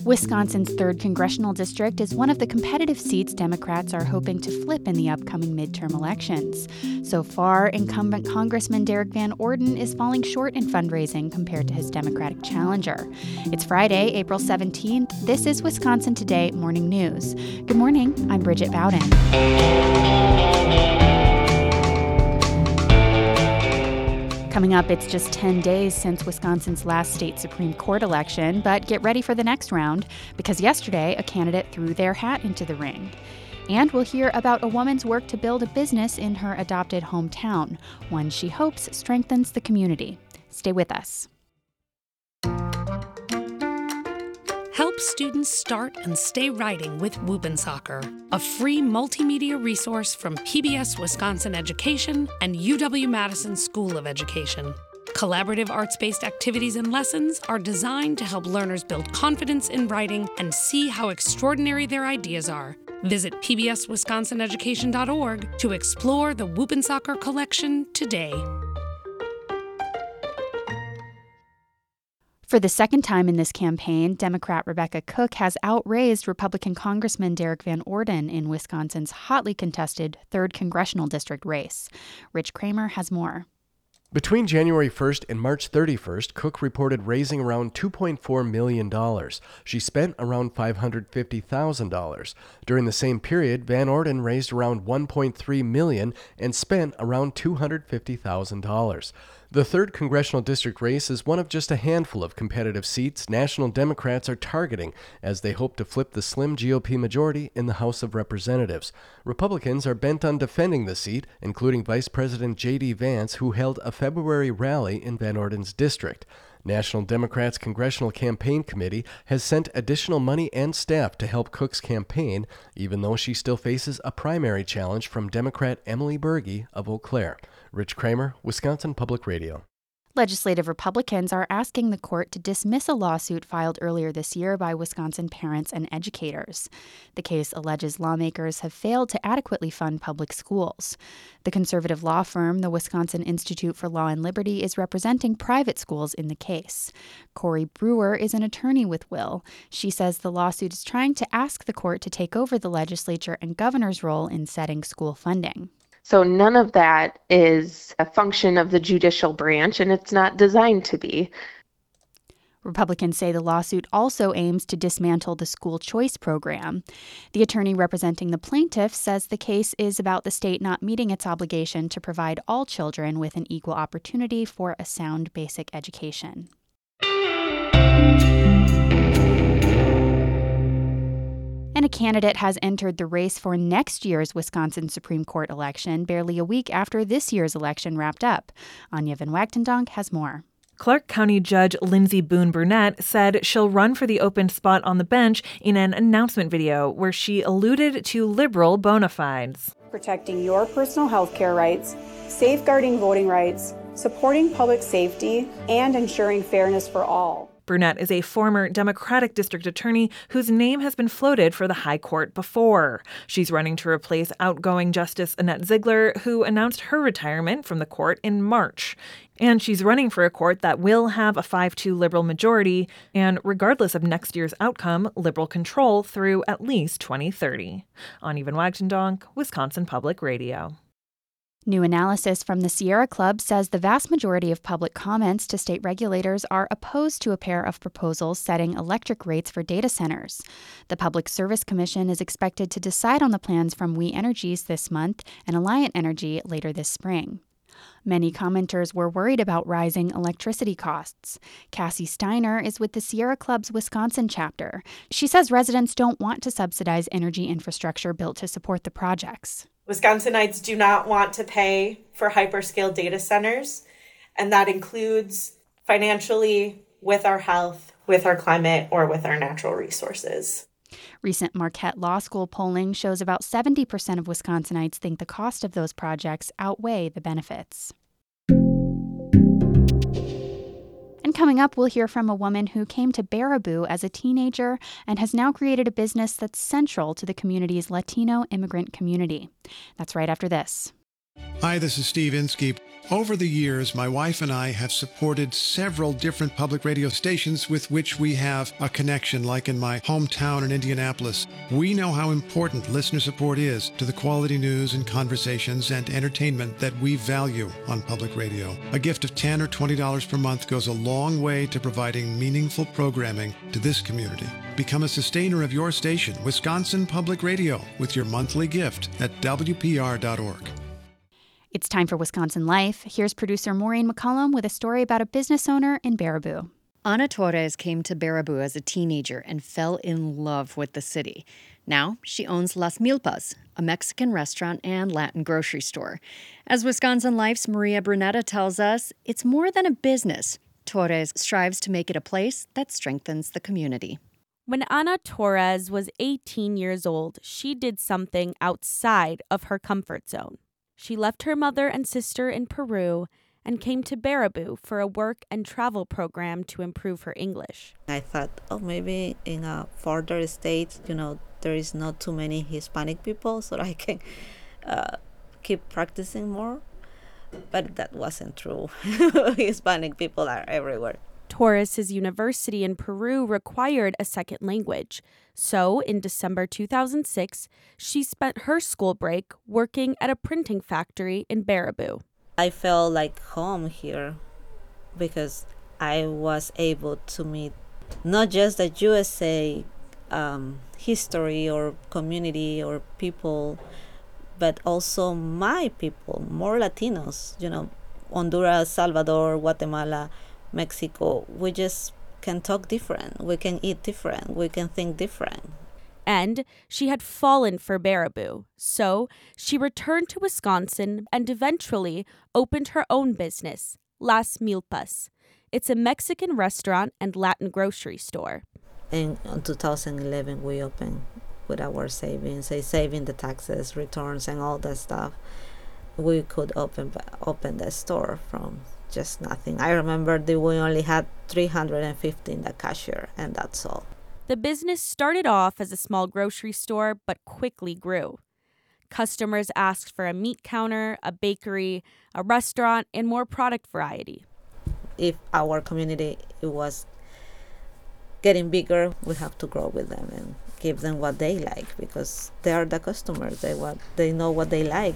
Wisconsin's 3rd Congressional District is one of the competitive seats Democrats are hoping to flip in the upcoming midterm elections. So far, incumbent Congressman Derek Van Orden is falling short in fundraising compared to his Democratic challenger. It's Friday, April 17th. This is Wisconsin Today Morning News. Good morning, I'm Bridget Bowden. Coming up, it's just 10 days since Wisconsin's last state Supreme Court election, but get ready for the next round, because yesterday a candidate threw their hat into the ring. And we'll hear about a woman's work to build a business in her adopted hometown, one she hopes strengthens the community. Stay with us. Help students start and stay writing with Whoop'N' a free multimedia resource from PBS Wisconsin Education and UW-Madison School of Education. Collaborative arts-based activities and lessons are designed to help learners build confidence in writing and see how extraordinary their ideas are. Visit pbswisconsineducation.org to explore the Whoop'N' collection today. For the second time in this campaign, Democrat Rebecca Cook has outraised Republican Congressman Derek Van Orden in Wisconsin's hotly contested 3rd Congressional District race. Rich Kramer has more. Between January 1st and March 31st, Cook reported raising around $2.4 million. She spent around $550,000. During the same period, Van Orden raised around $1.3 million and spent around $250,000. The 3rd Congressional District race is one of just a handful of competitive seats national Democrats are targeting as they hope to flip the slim GOP majority in the House of Representatives. Republicans are bent on defending the seat, including Vice President J.D. Vance, who held a February rally in Van Orden's district. National Democrats' Congressional Campaign Committee has sent additional money and staff to help Cook's campaign, even though she still faces a primary challenge from Democrat Emily Berge of Eau Claire. Rich Kramer, Wisconsin Public Radio. Legislative Republicans are asking the court to dismiss a lawsuit filed earlier this year by Wisconsin parents and educators. The case alleges lawmakers have failed to adequately fund public schools. The conservative law firm, the Wisconsin Institute for Law and Liberty, is representing private schools in the case. Corey Brewer is an attorney with Will. She says the lawsuit is trying to ask the court to take over the legislature and governor's role in setting school funding. So none of that is a function of the judicial branch, and it's not designed to be. Republicans say the lawsuit also aims to dismantle the school choice program. The attorney representing the plaintiff says the case is about the state not meeting its obligation to provide all children with an equal opportunity for a sound basic education. And a candidate has entered the race for next year's Wisconsin Supreme Court election, barely a week after this year's election wrapped up. Anya Van Wagtendonk has more. Clark County Judge Lindsey Boone Burnett said she'll run for the open spot on the bench in an announcement video where she alluded to liberal bona fides. Protecting your personal health care rights, safeguarding voting rights, supporting public safety, and ensuring fairness for all. Burnett is a former Democratic district attorney whose name has been floated for the high court before. She's running to replace outgoing Justice Annette Ziegler, who announced her retirement from the court in March. And she's running for a court that will have a 5-2 liberal majority and, regardless of next year's outcome, liberal control through at least 2030. Anya Van Wagtendonk, Wisconsin Public Radio. New analysis from the Sierra Club says the vast majority of public comments to state regulators are opposed to a pair of proposals setting electric rates for data centers. The Public Service Commission is expected to decide on the plans from We Energies this month and Alliant Energy later this spring. Many commenters were worried about rising electricity costs. Cassie Steiner is with the Sierra Club's Wisconsin chapter. She says residents don't want to subsidize energy infrastructure built to support the projects. Wisconsinites do not want to pay for hyperscale data centers, and that includes financially, with our health, with our climate, or with our natural resources. Recent Marquette Law School polling shows about 70% of Wisconsinites think the cost of those projects outweigh the benefits. And coming up, we'll hear from a woman who came to Baraboo as a teenager and has now created a business that's central to the community's Latino immigrant community. That's right after this. Hi, this is Steve Inskeep. Over the years, my wife and I have supported several different public radio stations with which we have a connection, like in my hometown in Indianapolis. We know how important listener support is to the quality news and conversations and entertainment that we value on public radio. A gift of $10 or $20 per month goes a long way to providing meaningful programming to this community. Become a sustainer of your station, Wisconsin Public Radio, with your monthly gift at WPR.org. It's time for Wisconsin Life. Here's producer Maureen McCollum with a story about a business owner in Baraboo. Ana Torres came to Baraboo as a teenager and fell in love with the city. Now she owns Las Milpas, a Mexican restaurant and Latin grocery store. As Wisconsin Life's Maria Brunetta tells us, it's more than a business. Torres strives to make it a place that strengthens the community. When Ana Torres was 18 years old, she did something outside of her comfort zone. She left her mother and sister in Peru and came to Baraboo for a work and travel program to improve her English. I thought, maybe in a further state, there is not too many Hispanic people, so I can keep practicing more. But that wasn't true. Hispanic people are everywhere. Torres' university in Peru required a second language. So, in December 2006, she spent her school break working at a printing factory in Baraboo. I felt like home here because I was able to meet not just the USA history or community or people, but also my people, more Latinos, Honduras, Salvador, Guatemala, Mexico. We just can talk different, we can eat different, we can think different. And she had fallen for Baraboo, so she returned to Wisconsin and eventually opened her own business, Las Milpas. It's a Mexican restaurant and Latin grocery store. In 2011, we opened with our savings, saving the taxes, returns, and all that stuff. We could open the store from just nothing. I remember that we only had $350 in the cashier, and that's all. The business started off as a small grocery store, but quickly grew. Customers asked for a meat counter, a bakery, a restaurant, and more product variety. If our community was getting bigger, we have to grow with them and give them what they like, because they are the customers. They know what they like.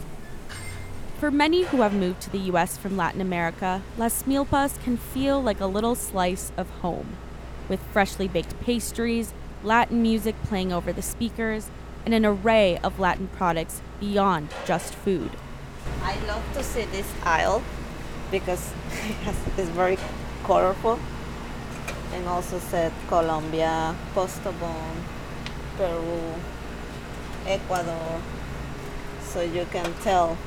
For many who have moved to the U.S. from Latin America, Las Milpas can feel like a little slice of home, with freshly baked pastries, Latin music playing over the speakers, and an array of Latin products beyond just food. I love to see this aisle because it's very colorful, and also said Colombia, Postobon, Peru, Ecuador, so you can tell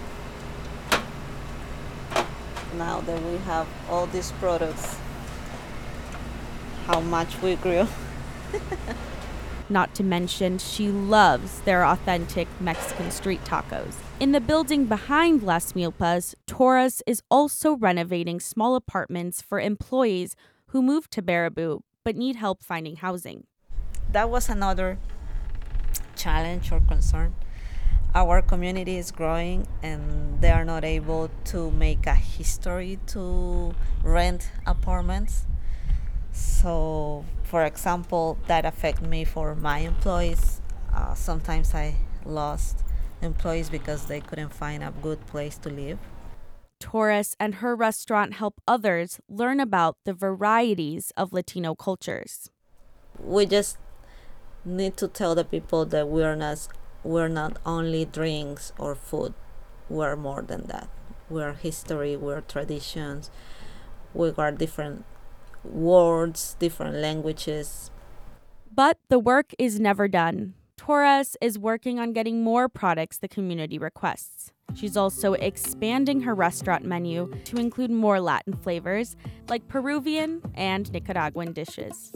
now that we have all these products how much we grew. Not to mention, she loves their authentic Mexican street tacos. In the building behind Las Milpas, Torres is also renovating small apartments for employees who moved to Baraboo but need help finding housing. That was another challenge or concern. Our community is growing and they are not able to make a history to rent apartments. So, for example, that affected me for my employees. Sometimes I lost employees because they couldn't find a good place to live. Torres and her restaurant help others learn about the varieties of Latino cultures. We just need to tell the people that we're not only drinks or food. We're more than that. We're history, we're traditions, we got different words, different languages. But the work is never done. Torres is working on getting more products the community requests. She's also expanding her restaurant menu to include more Latin flavors like Peruvian and Nicaraguan dishes.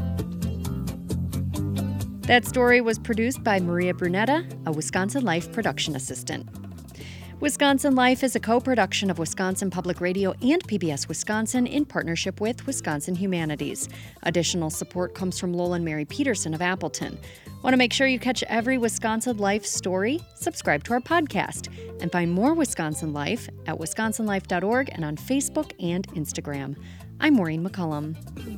That story was produced by Maria Brunetta, a Wisconsin Life production assistant. Wisconsin Life is a co-production of Wisconsin Public Radio and PBS Wisconsin in partnership with Wisconsin Humanities. Additional support comes from Lowell and Mary Peterson of Appleton. Want to make sure you catch every Wisconsin Life story? Subscribe to our podcast and find more Wisconsin Life at wisconsinlife.org and on Facebook and Instagram. I'm Maureen McCullum.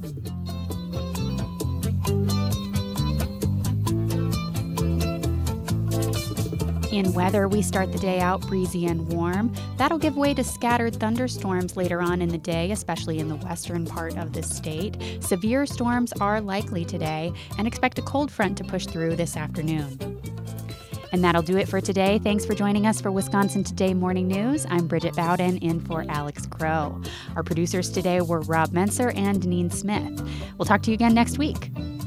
In weather, we start the day out breezy and warm. That'll give way to scattered thunderstorms later on in the day, especially in the western part of the state. Severe storms are likely today, and expect a cold front to push through this afternoon. And that'll do it for today. Thanks for joining us for Wisconsin Today Morning News. I'm Bridget Bowden, in for Alex Crow. Our producers today were Rob Menser and Deneen Smith. We'll talk to you again next week.